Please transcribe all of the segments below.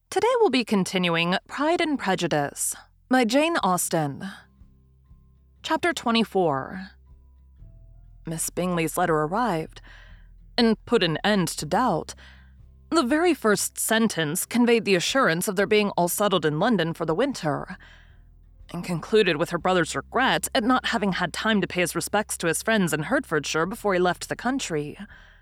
Today we'll be continuing Pride and Prejudice by Jane Austen. Chapter 24. Miss Bingley's letter arrived and put an end to doubt. The very first sentence conveyed the assurance of their being all settled in London for the winter, and concluded with her brother's regret at not having had time to pay his respects to his friends in Hertfordshire before he left the country.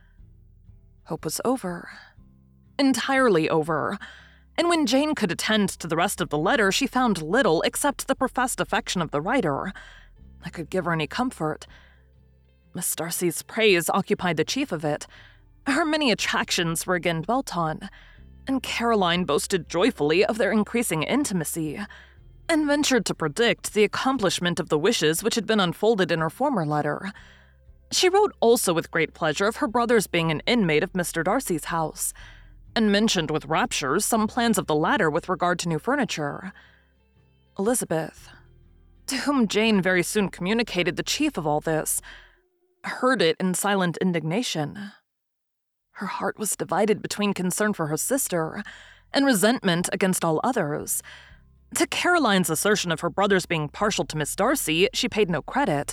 Hope was over. Entirely over. And when Jane could attend to the rest of the letter, she found little except the professed affection of the writer that could give her any comfort. Miss Darcy's praise occupied the chief of it. Her many attractions were again dwelt on, and Caroline boasted joyfully of their increasing intimacy, and ventured to predict the accomplishment of the wishes which had been unfolded in her former letter. She wrote also with great pleasure of her brother's being an inmate of Mr. Darcy's house, and mentioned with rapture some plans of the latter with regard to new furniture. Elizabeth, to whom Jane very soon communicated the chief of all this, heard it in silent indignation. Her heart was divided between concern for her sister and resentment against all others. To Caroline's assertion of her brother's being partial to Miss Darcy, she paid no credit.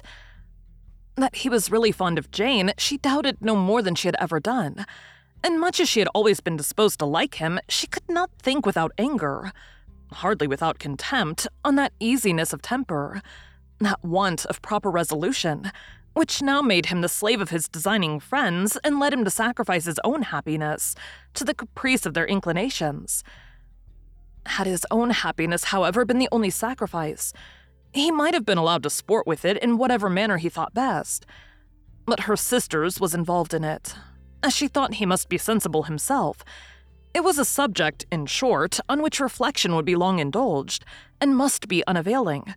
That he was really fond of Jane, she doubted no more than she had ever done. And much as she had always been disposed to like him, she could not think without anger, hardly without contempt, on that easiness of temper, that want of proper resolution, which now made him the slave of his designing friends and led him to sacrifice his own happiness to the caprice of their inclinations. Had his own happiness, however, been the only sacrifice, he might have been allowed to sport with it in whatever manner he thought best. But her sister's was involved in it, as she thought he must be sensible himself. It was a subject, in short, on which reflection would be long indulged, and must be unavailing.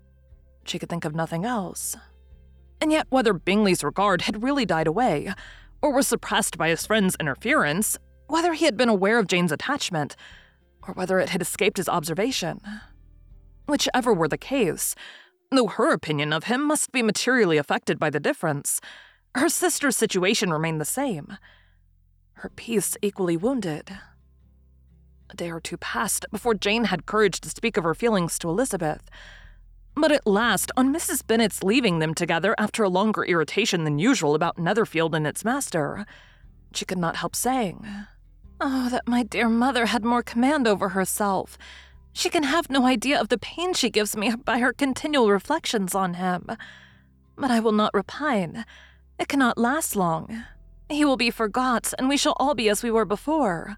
She could think of nothing else. And yet whether Bingley's regard had really died away, or was suppressed by his friend's interference, whether he had been aware of Jane's attachment, or whether it had escaped his observation, whichever were the case, though her opinion of him must be materially affected by the difference, her sister's situation remained the same, her peace equally wounded. A day or two passed before Jane had courage to speak of her feelings to Elizabeth. But at last, on Mrs. Bennet's leaving them together after a longer irritation than usual about Netherfield and its master, she could not help saying, "Oh, that my dear mother had more command over herself. She can have no idea of the pain she gives me by her continual reflections on him. But I will not repine. It cannot last long. He will be forgot, and we shall all be as we were before."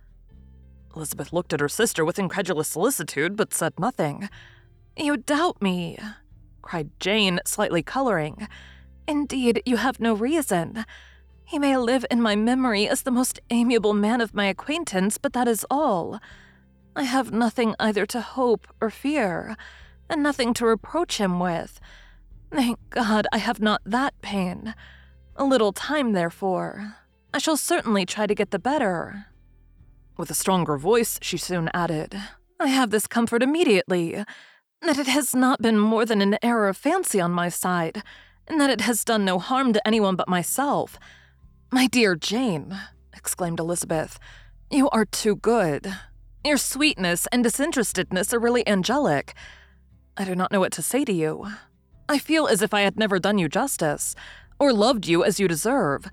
Elizabeth looked at her sister with incredulous solicitude, but said nothing. "You doubt me," cried Jane, slightly coloring. "Indeed, you have no reason. He may live in my memory as the most amiable man of my acquaintance, but that is all. I have nothing either to hope or fear, and nothing to reproach him with. Thank God I have not that pain. A little time, therefore. I shall certainly try to get the better." With a stronger voice, she soon added, "I have this comfort immediately, that it has not been more than an error of fancy on my side, and that it has done no harm to anyone but myself." "My dear Jane," exclaimed Elizabeth, "you are too good. Your sweetness and disinterestedness are really angelic. I do not know what to say to you. I feel as if I had never done you justice, or loved you as you deserve."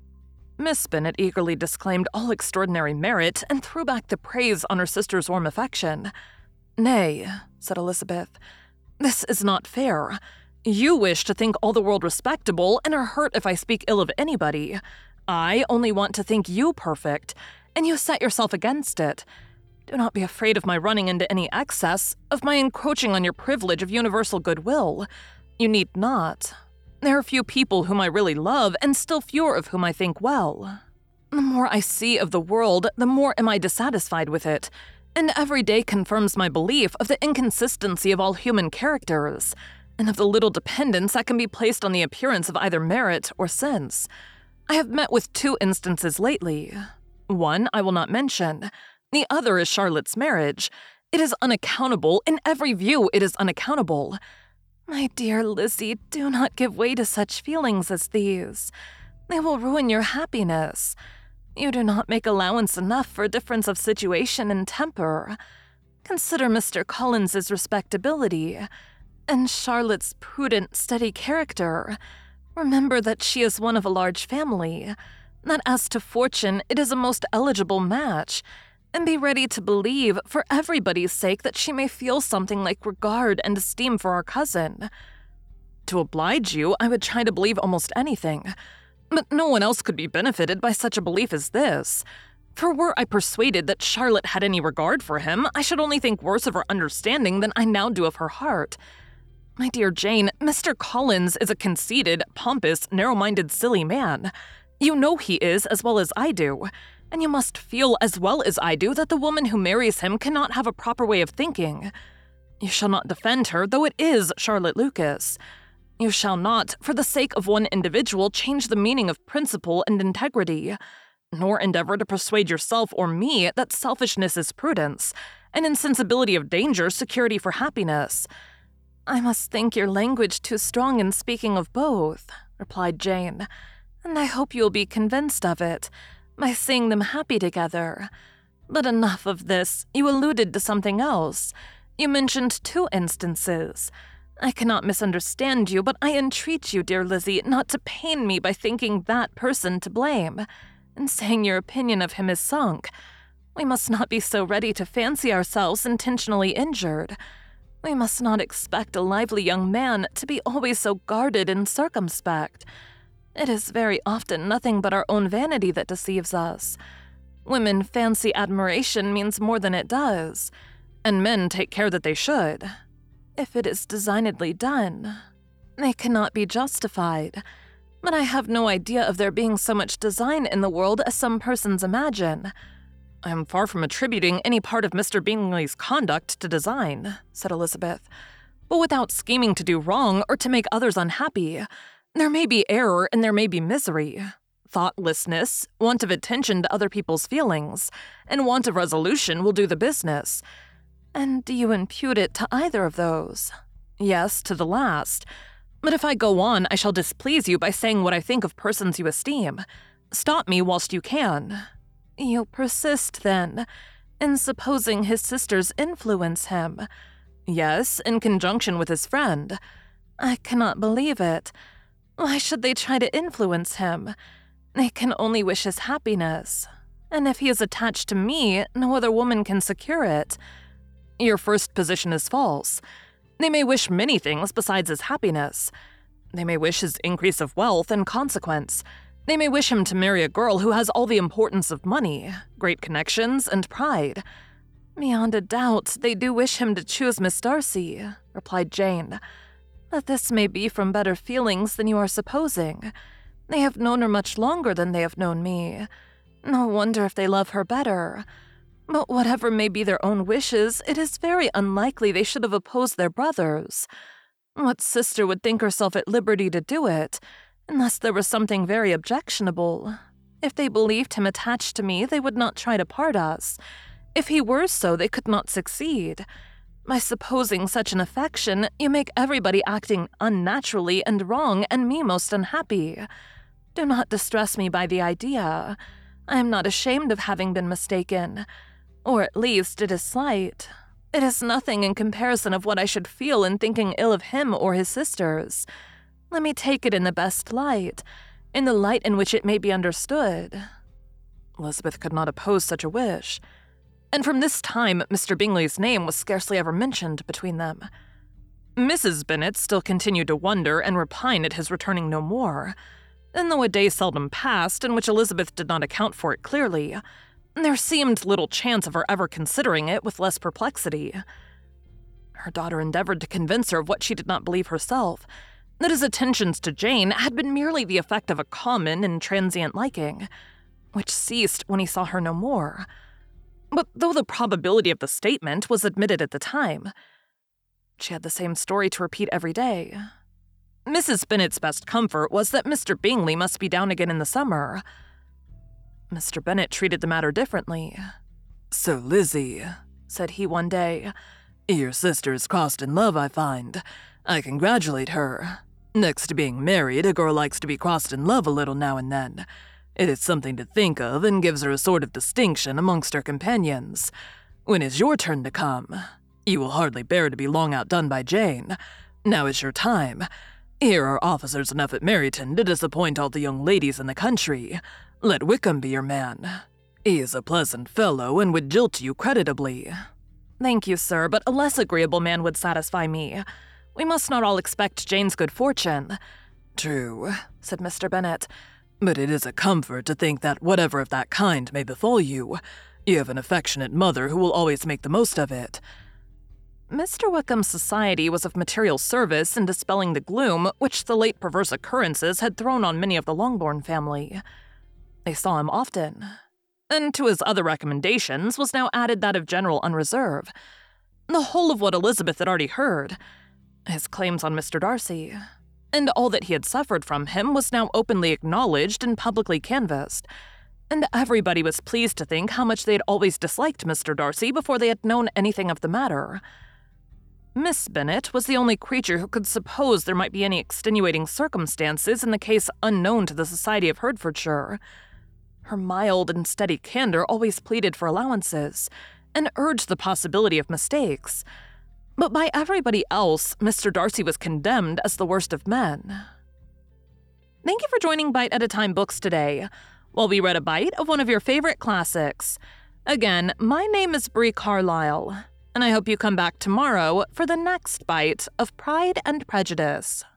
Miss Bennet eagerly disclaimed all extraordinary merit and threw back the praise on her sister's warm affection. "Nay," said Elizabeth, "this is not fair. You wish to think all the world respectable and are hurt if I speak ill of anybody. I only want to think you perfect, and you set yourself against it. Do not be afraid of my running into any excess, of my encroaching on your privilege of universal goodwill. You need not. There are few people whom I really love, and still fewer of whom I think well. The more I see of the world, the more am I dissatisfied with it, and every day confirms my belief of the inconsistency of all human characters, and of the little dependence that can be placed on the appearance of either merit or sense. I have met with 2 instances lately. One I will not mention. The other is Charlotte's marriage. It is unaccountable. In every view it is unaccountable. My dear Lizzie, do not give way to such feelings as these. They will ruin your happiness. You do not make allowance enough for difference of situation and temper. Consider Mr. Collins's respectability and Charlotte's prudent, steady character. Remember that she is one of a large family, that as to fortune, it is a most eligible match, and be ready to believe, for everybody's sake, that she may feel something like regard and esteem for our cousin. To oblige you, I would try to believe almost anything, but no one else could be benefited by such a belief as this. For were I persuaded that Charlotte had any regard for him, I should only think worse of her understanding than I now do of her heart. My dear Jane, Mr. Collins is a conceited, pompous, narrow-minded, silly man. You know he is as well as I do, and you must feel as well as I do that the woman who marries him cannot have a proper way of thinking. You shall not defend her, though it is Charlotte Lucas. You shall not, for the sake of one individual, change the meaning of principle and integrity, nor endeavor to persuade yourself or me that selfishness is prudence, and insensibility of danger security for happiness. I must think your language too strong in speaking of both, replied Jane, and I hope you will be convinced of it by seeing them happy together. But enough of this. You alluded to something else. You mentioned 2 instances. I cannot misunderstand you, but I entreat you, dear Lizzie, not to pain me by thinking that person to blame, and saying your opinion of him is sunk. We must not be so ready to fancy ourselves intentionally injured. We must not expect a lively young man to be always so guarded and circumspect. It is very often nothing but our own vanity that deceives us. Women fancy admiration means more than it does, and men take care that they should. If it is designedly done, they cannot be justified. But I have no idea of there being so much design in the world as some persons imagine. I am far from attributing any part of Mr. Bingley's conduct to design, said Elizabeth, but without scheming to do wrong or to make others unhappy. There may be error and there may be misery, thoughtlessness, want of attention to other people's feelings, and want of resolution will do the business. And do you impute it to either of those? Yes, to the last. But if I go on, I shall displease you by saying what I think of persons you esteem. Stop me whilst you can. You persist, then, in supposing his sisters influence him? Yes, in conjunction with his friend. I cannot believe it. Why should they try to influence him? They can only wish his happiness. And if he is attached to me, no other woman can secure it. Your first position is false. They may wish many things besides his happiness. They may wish his increase of wealth and consequence. They may wish him to marry a girl who has all the importance of money, great connections, and pride. Beyond a doubt, they do wish him to choose Miss Darcy, replied Jane. But this may be from better feelings than you are supposing. They have known her much longer than they have known me. No wonder if they love her better. But whatever may be their own wishes, it is very unlikely they should have opposed their brothers. What sister would think herself at liberty to do it, unless there was something very objectionable? If they believed him attached to me, they would not try to part us. If he were so, they could not succeed. By supposing such an affection, you make everybody acting unnaturally and wrong, and me most unhappy. Do not distress me by the idea. I am not ashamed of having been mistaken. Or at least it is slight. It is nothing in comparison of what I should feel in thinking ill of him or his sisters. Let me take it in the best light, in the light in which it may be understood. Elizabeth could not oppose such a wish, and from this time Mr. Bingley's name was scarcely ever mentioned between them. Mrs. Bennet still continued to wonder and repine at his returning no more, and though a day seldom passed in which Elizabeth did not account for it clearly, there seemed little chance of her ever considering it with less perplexity. Her daughter endeavored to convince her of what she did not believe herself, that his attentions to Jane had been merely the effect of a common and transient liking, which ceased when he saw her no more. But though the probability of the statement was admitted at the time, she had the same story to repeat every day. Mrs. Bennet's best comfort was that Mr. Bingley must be down again in the summer. Mr. Bennet treated the matter differently. "So, Lizzie," said he one day, "your sister is crossed in love, I find. I congratulate her. Next to being married, a girl likes to be crossed in love a little now and then. It is something to think of and gives her a sort of distinction amongst her companions. When it's your turn to come, you will hardly bear to be long outdone by Jane. Now is your time. Here are officers enough at Meryton to disappoint all the young ladies in the country. Let Wickham be your man. He is a pleasant fellow and would jilt you creditably." "Thank you, sir, but a less agreeable man would satisfy me. We must not all expect Jane's good fortune." "True," said Mr. Bennet, "but it is a comfort to think that whatever of that kind may befall you, you have an affectionate mother who will always make the most of it." Mr. Wickham's society was of material service in dispelling the gloom which the late perverse occurrences had thrown on many of the Longbourn family. They saw him often, and to his other recommendations was now added that of general unreserve. The whole of what Elizabeth had already heard, his claims on Mr. Darcy, and all that he had suffered from him was now openly acknowledged and publicly canvassed, and everybody was pleased to think how much they had always disliked Mr. Darcy before they had known anything of the matter. Miss Bennet was the only creature who could suppose there might be any extenuating circumstances in the case unknown to the Society of Hertfordshire. Her mild and steady candor always pleaded for allowances, and urged the possibility of mistakes. But by everybody else, Mr. Darcy was condemned as the worst of men. Thank you for joining Bite at a Time Books today, while we read a bite of one of your favorite classics. Again, my name is Brie Carlisle, and I hope you come back tomorrow for the next bite of Pride and Prejudice.